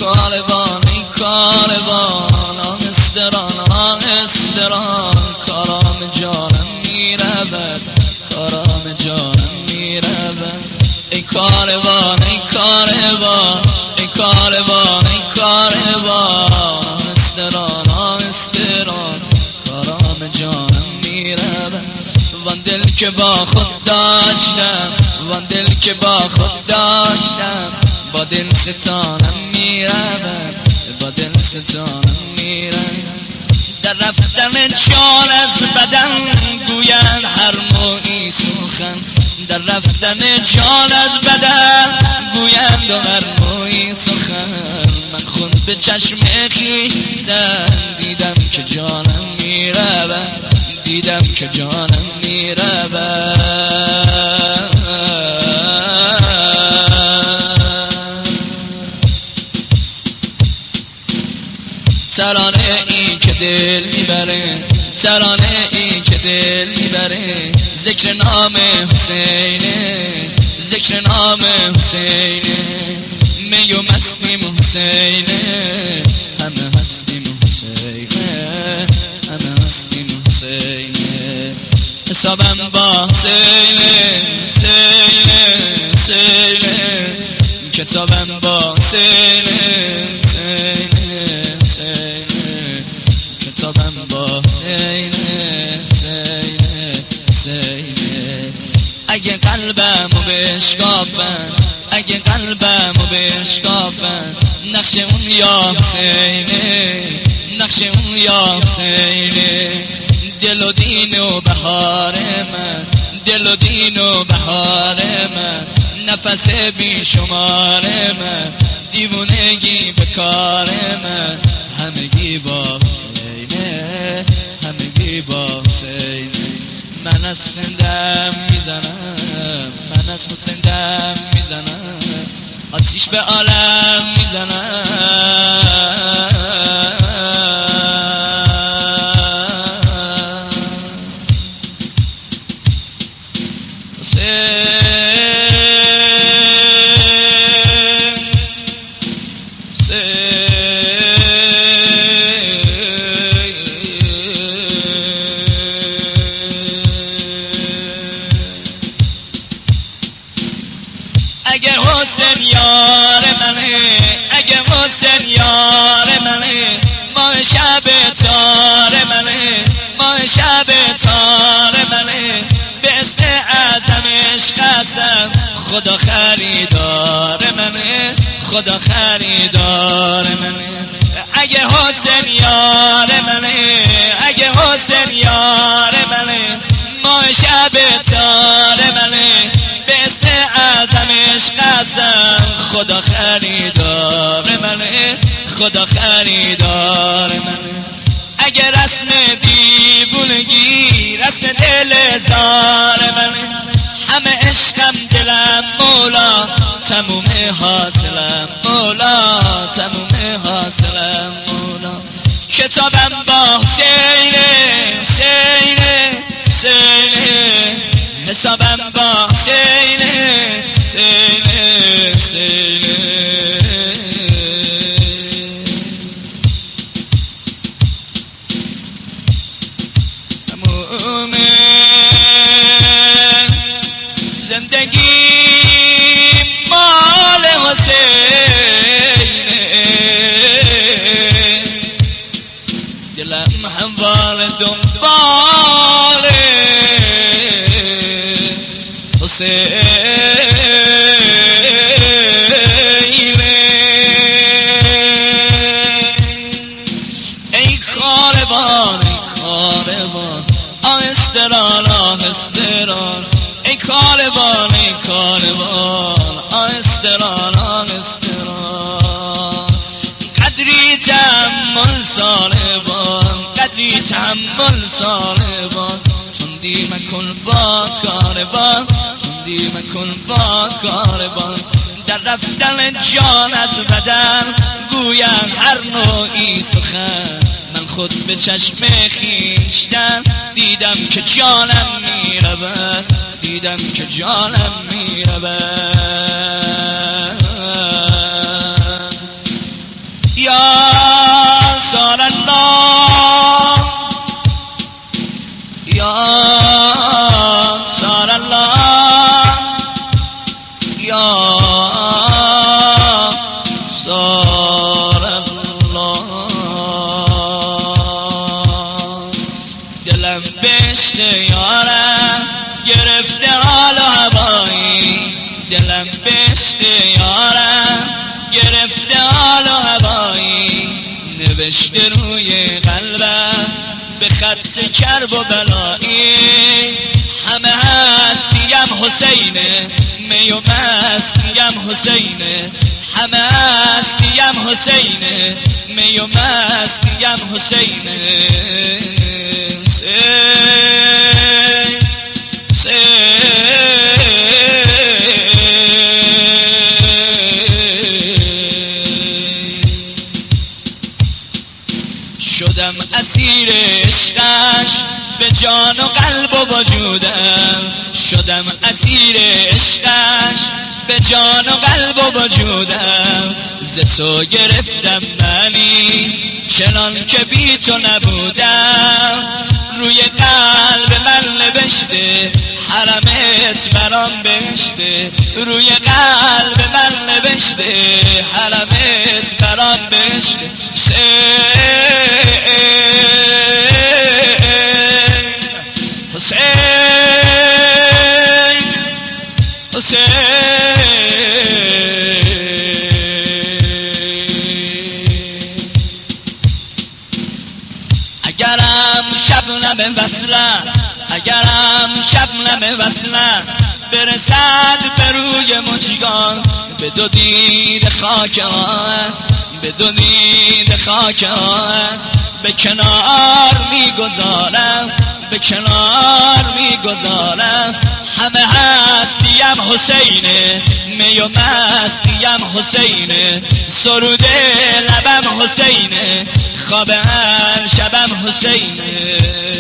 کاروان ای کاروان آهستران آهستران کارام جانم میرود کارام جانم میرود ای کاروان ای کاروان ای کاروان ای کاروان آهستران آهستران کارام جانم میرود وان دل که با خود داشتم وان دل که با خود داشتم با دل ستانم میرود با دل ستانم میرود در رفتن جان از بدن گویند هر مویی سخن در رفتن جان از بدن گویند هر مویی سخن من خون به چشم خویشتن دیدم که جانم میرود دیدم که جانم میرود ترانه ای که دل میبره ترانه ای که دل میبره ذکر نام حسینه ذکر نام حسینه می و مستیم حسینه همه هستیم حسینه همه هستیم حسینه حسابم با حسینه حسینه حسینه کتابم با حسینه کتابم با حسینه حسینه حسینه اگه قلبمو بشکافن اگه قلبمو بشکافن نقش اون یا حسینه نقش اون یا حسینه دل و دین و بهار من دل و دین و بهار من نفس بی شمار من دیوونگی به کار من همگی با حسینه همگی با حسینه من از سندم میزنم من از حسین دم میزنم آتیش به عالم میزنم اگه حسین یار منه اگه حسین یار منه ماه شب تار منه ماه شب تار منه به اسم اعظمش قسم خدا خریدار منه خدا خریدار منه اگه حسین یار منه اگه حسین یار منه ماه شب تار منه به اسم اعظمش قسم خدا خریدار منه خدا خریدار منه اگه رسم دیوونگی رسم دل زار منه همه عشقم دلم مولا تموم حاصلم مولا تموم حاصلم مولا کتابم با حسینه حسینه حسینه حسابم با حسینه حسینه حسینه تموم زندگی مال حسینه دلم هموار دنبال ای کاروان ای کاروان آهستران آهستران ای کاروان ای کاروان آهستران آهستران قدری تحمل سالبان قدری تحمل سالبان تندی مکن با کاروان تندی مکن با کاروان در رفتن جان از بدن گویم هر نوعی سخن من خود به چشم خویشتن دیدم که جانم میرود دیدم که جانم میرود گرفته حال و هوایی نوشته روی قلبم به خط کرب و بلایی همه هستیم حسینه می و مستیم حسینه همه هستیم حسینه می و مستیم حسینه شدم اسیر عشقش به جان و قلب و وجودم شدم اسیر عشقش به جان و قلب و وجودم ز تو گرفتم منی چنان که بی تو نبودم روی قلب من نوشته حرمت برام بهشته روی قلب من نوشته حرمت برام بهشته اگرم شبنم وصلت اگرم شبنم وصلت برسد به روی مژگان به دو دید خاکات به دو دید خاکات به کنار میگذارم به کنار میگذارم همه هستیم حسینه می و مستیم حسینه سرود لبم حسینه خواب هر شبم حسینه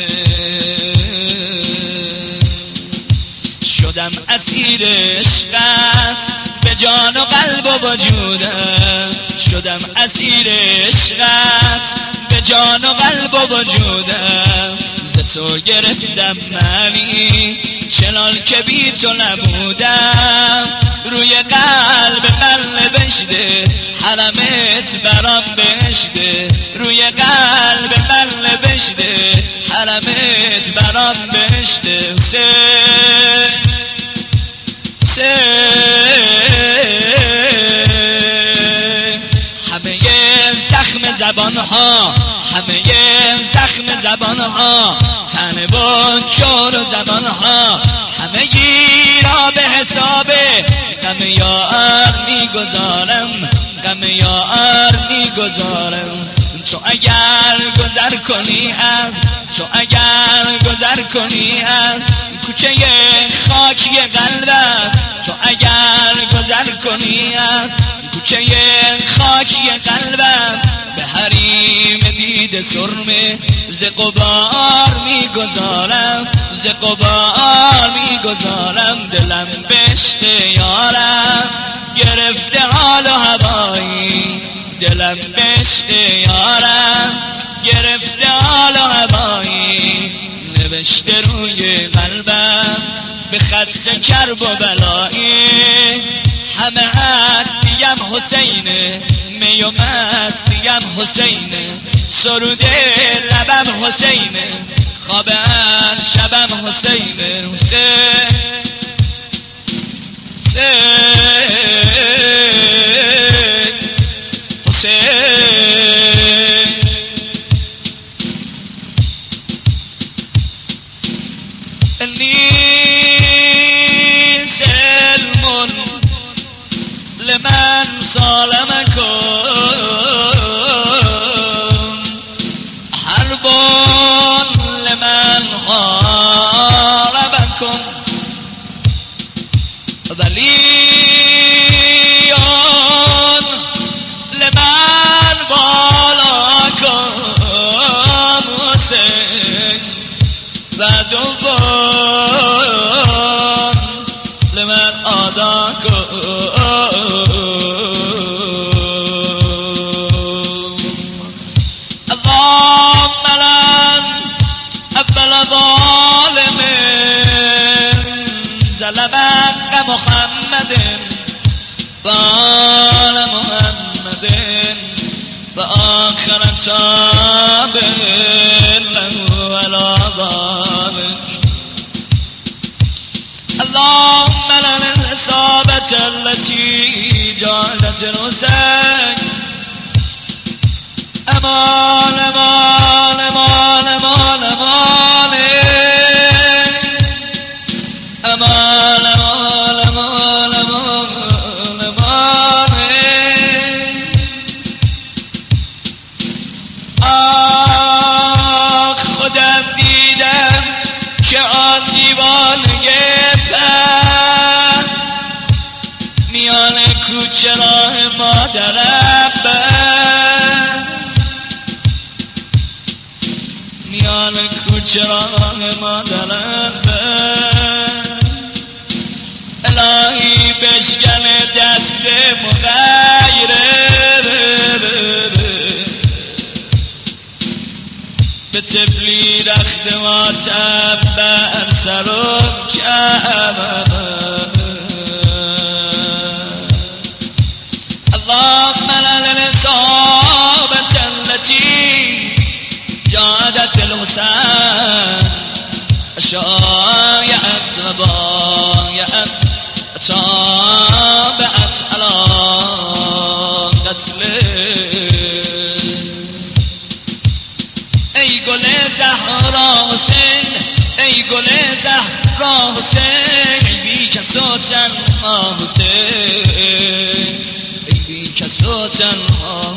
شدم اسیر عشقت به جان و قلب و وجودم شدم اسیر عشقت به جان و قلب و وجودم ز تو گرفتم منی چنان که بی تو نبودم روی قلب من نوشته حرمت برام بهشته روی قلب من نوشته حرمت برام بهشته همه زخم زبان ها همه زخم زبان ها تن و چور و زبان ها همه را به حساب غم یار میگذارم غم یار میگذارم تو اگر گذر کنی از تو اگر گذر کنی از کوچه خاکی قلبم تو اگر گذر کنی از کوچه خاکی قلبم به حریم دید سرمه ز غبار میگذارم ز غبار میگذارم دلم بشت یارم گرفته حال و هوایی دلم بشت یارم گرفته حال و هوایی نوشته روی قلبم به خط کرب و بلایی همه هستیم حسینه می و مستیم حسینه سرود لبم حسینه خواب هر شبم حسینه لمن سالمكم حرب لمن حاربكم ولي لمن والاكم حسين وعدو لمن آداكم ظلمك محمد وآل محمد وآخر تاب له على ذلك اللهم لنا الإصابة التي شهادت الحسین. امان امان امان امان امان امان امان امان امان امان. آخ خودم دیدم که آن دیوانه پس میان کوچه راه مادرم بست، میان کوچه راه مادرم بست. الهی بشکن دست مغیره به طفلی رخت ماتم بر سرم کردم. اللهم للإصابة التي جادت الحسين شايعت وبايعت تابعت على قتله. ای گل زهرا حسین، ای گل زهرا حسین، ای بی کس و تنها حسین، ای بی کس و تنها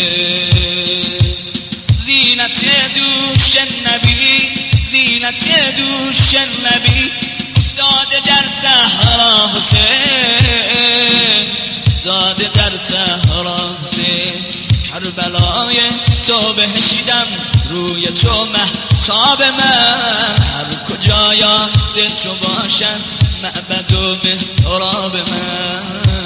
حسین. زینت دوش نبی، زینت دوش نبی افتاده در زهرا حسین، افتاده در زهرا حسین. کربلای تو بهشیدم روی تو مهتاب من، هر کجا یاد تو باشم معبد و محراب من.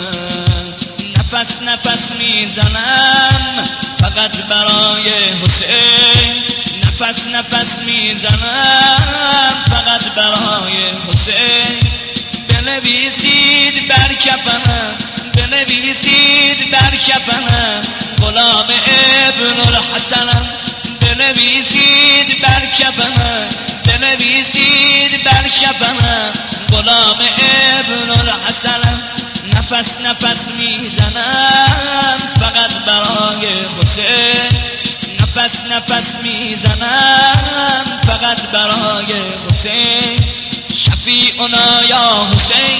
نفس نفس میزنم فقط برای حسین، نفس نفس میزنم فقط برای حسین. بنویسید بر کفنم، بنویسید بر کفنم غلام ابن الحسنم، بنویسید بر کفنم، بنویسید بر کفنم غلام ابن الحسنم. نفس نفس میزنم فقط برای حسین، نفس نفس میزنم فقط برای حسین. شفیعنا یا حسین،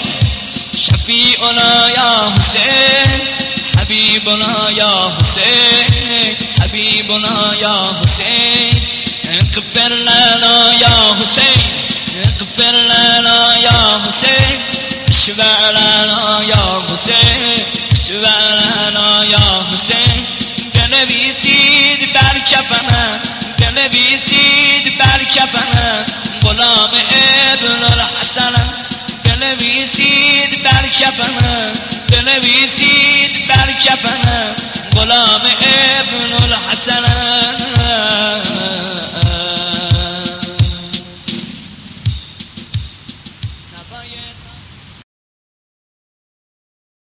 شفیعنا یا حسین، حبیبنا یا حسین، حبیبنا یا حسین. اغفر لنا یا حسین، اغفر لنا یا حسین، اشفع لنا یا حسین، اشفع لنا یا حسین. بنویسید بر کفنم، بنویسید بر کفنم غلام ابن الحسنم، بنویسید بر کفنم، بنویسید بر کفنم غلام ابن الحسنم.